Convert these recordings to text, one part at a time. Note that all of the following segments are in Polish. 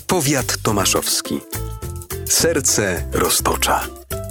Powiat tomaszowski. Serce Roztocza.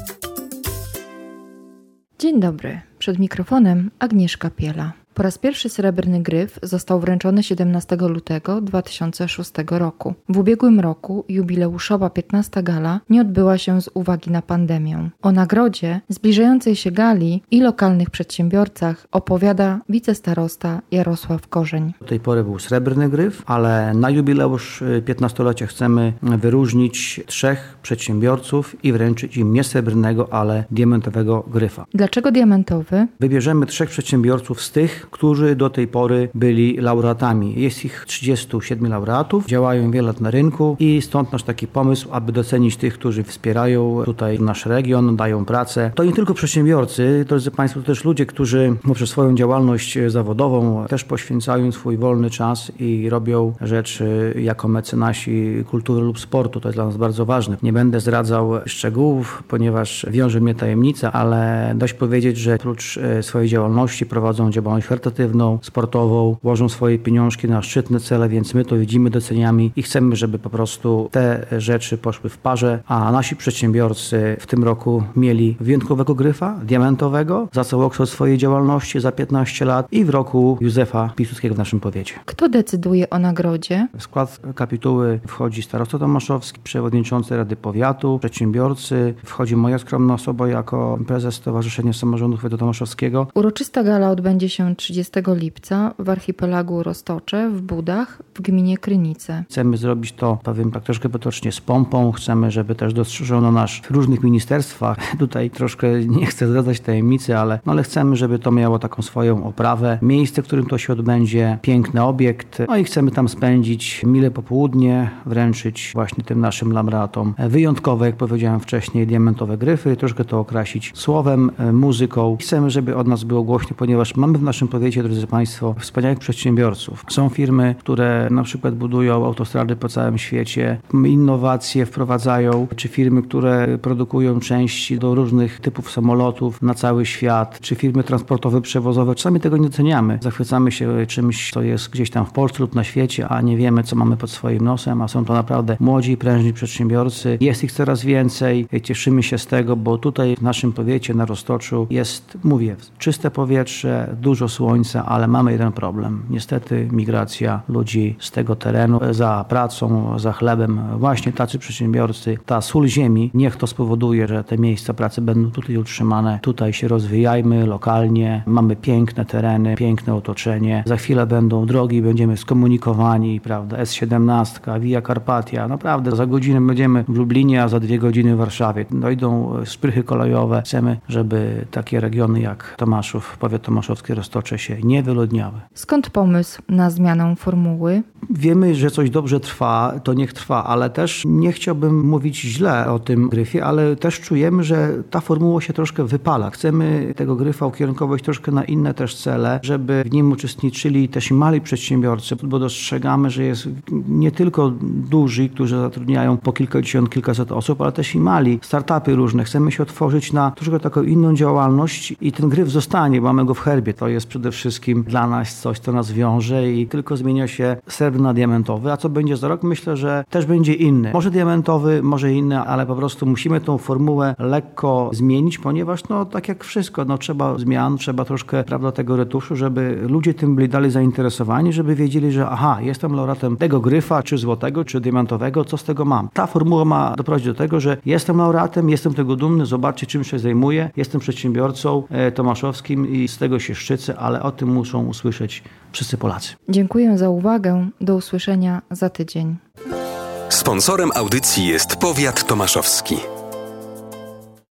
Dzień dobry. Przed mikrofonem Agnieszka Piela. Po raz pierwszy Srebrny Gryf został wręczony 17 lutego 2006 roku. W ubiegłym roku jubileuszowa 15. gala nie odbyła się z uwagi na pandemię. O nagrodzie, zbliżającej się gali i lokalnych przedsiębiorcach opowiada wicestarosta Jarosław Korzeń. Do tej pory był Srebrny Gryf, ale na jubileusz 15-lecia chcemy wyróżnić 3 przedsiębiorców i wręczyć im nie srebrnego, ale diamentowego gryfa. Dlaczego diamentowy? Wybierzemy 3 przedsiębiorców z tych, którzy do tej pory byli laureatami. Jest ich 37 laureatów, działają wiele lat na rynku i stąd nasz taki pomysł, aby docenić tych, którzy wspierają tutaj nasz region, dają pracę. To nie tylko przedsiębiorcy, drodzy Państwo, to też ludzie, którzy poprzez swoją działalność zawodową też poświęcają swój wolny czas i robią rzeczy jako mecenasi kultury lub sportu. To jest dla nas bardzo ważne. Nie będę zdradzał szczegółów, ponieważ wiąże mnie tajemnica, ale dość powiedzieć, że oprócz swojej działalności prowadzą działalność charytatywną, sportową, łożą swoje pieniążki na szczytne cele, więc my to widzimy, doceniamy i chcemy, żeby po prostu te rzeczy poszły w parze, a nasi przedsiębiorcy w tym roku mieli wyjątkowego gryfa, diamentowego, za całokształt swojej działalności za 15 lat i w roku Józefa Piłsudskiego w naszym powiecie. Kto decyduje o nagrodzie? W skład kapituły wchodzi starosta tomaszowski, przewodniczący Rady Powiatu, przedsiębiorcy, wchodzi moja skromna osoba jako prezes Stowarzyszenia Samorządu Powiatu Tomaszowskiego. Uroczysta gala odbędzie się 30 lipca w archipelagu Roztocze w Budach w gminie Krynice. Chcemy zrobić to, powiem tak troszkę potocznie, z pompą. Chcemy, żeby też dostrzeżono nas w różnych ministerstwach. Tutaj troszkę nie chcę zdradzać tajemnicy, ale chcemy, żeby to miało taką swoją oprawę. Miejsce, w którym to się odbędzie, piękny obiekt. I chcemy tam spędzić mile popołudnie, wręczyć właśnie tym naszym laureatom wyjątkowe, jak powiedziałem wcześniej, diamentowe gryfy, troszkę to okrasić słowem, muzyką. Chcemy, żeby od nas było głośno, ponieważ mamy w naszym powiecie, drodzy Państwo, wspaniałych przedsiębiorców. Są firmy, które na przykład budują autostrady po całym świecie, innowacje wprowadzają, czy firmy, które produkują części do różnych typów samolotów na cały świat, czy firmy transportowe, przewozowe. Czasami tego nie doceniamy. Zachwycamy się czymś, co jest gdzieś tam w Polsce lub na świecie, a nie wiemy, co mamy pod swoim nosem, a są to naprawdę młodzi i prężni przedsiębiorcy. Jest ich coraz więcej. Cieszymy się z tego, bo tutaj w naszym powiecie, na Roztoczu jest, mówię, czyste powietrze, dużo słońca, ale mamy jeden problem. Niestety migracja ludzi z tego terenu za pracą, za chlebem. Właśnie tacy przedsiębiorcy, ta sól ziemi, niech to spowoduje, że te miejsca pracy będą tutaj utrzymane. Tutaj się rozwijajmy lokalnie. Mamy piękne tereny, piękne otoczenie. Za chwilę będą drogi, będziemy skomunikowani, prawda? S17, Via Carpatia. Naprawdę za godzinę będziemy w Lublinie, a za 2 godziny w Warszawie. Dojdą szprychy kolejowe. Chcemy, żeby takie regiony jak Tomaszów, powiat tomaszowski, Roztocze się nie wyludniały. Skąd pomysł na zmianę formuły? Wiemy, że coś dobrze trwa, to niech trwa, ale też nie chciałbym mówić źle o tym gryfie, ale też czujemy, że ta formuła się troszkę wypala. Chcemy tego gryfa ukierunkować troszkę na inne też cele, żeby w nim uczestniczyli też i mali przedsiębiorcy, bo dostrzegamy, że jest nie tylko duży, którzy zatrudniają po kilkadziesiąt, kilkaset osób, ale też i mali, startupy różne. Chcemy się otworzyć na troszkę taką inną działalność i ten gryf zostanie, bo mamy go w herbie. To jest przede wszystkim dla nas coś, co nas wiąże i tylko zmienia się srebrny na diamentowy, a co będzie za rok? Myślę, że też będzie inny. Może diamentowy, może inny, ale po prostu musimy tą formułę lekko zmienić, ponieważ tak jak wszystko, trzeba zmian, trzeba troszkę, prawda, tego retuszu, żeby ludzie tym byli dalej zainteresowani, żeby wiedzieli, że jestem laureatem tego gryfa, czy złotego, czy diamentowego, co z tego mam. Ta formuła ma doprowadzić do tego, że jestem laureatem, jestem tego dumny, zobaczcie, czym się zajmuję, jestem przedsiębiorcą tomaszowskim i z tego się szczycę, ale o tym muszą usłyszeć wszyscy Polacy. Dziękuję za uwagę. Do usłyszenia za tydzień. Sponsorem audycji jest Powiat Tomaszowski.